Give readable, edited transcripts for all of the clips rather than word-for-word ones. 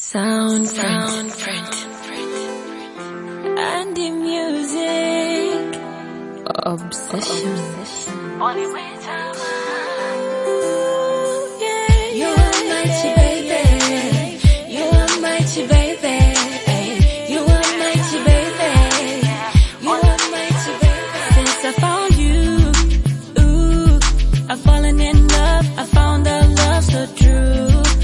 Soundprint. And the music obsession. Only way time. You are mighty baby. You are mighty baby. You are mighty baby. You are mighty baby. Since I found you, ooh, I've fallen in love. I found a love so true.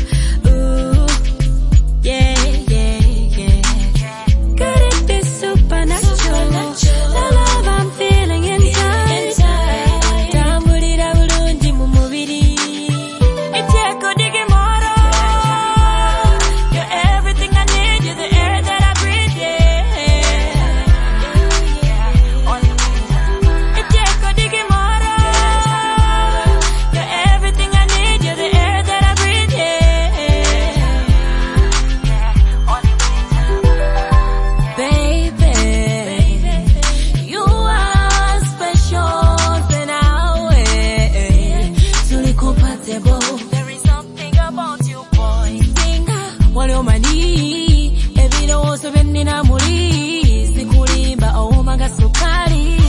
There is something about you, boy. Wale omani, evido oso benina muri, sikulimba o maga sukari.